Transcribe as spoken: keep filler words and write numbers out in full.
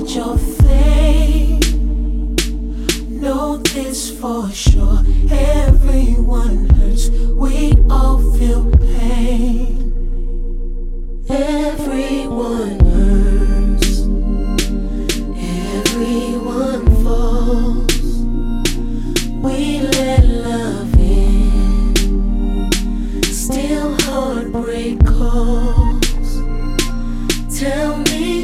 change your fate. Know this for sure. Every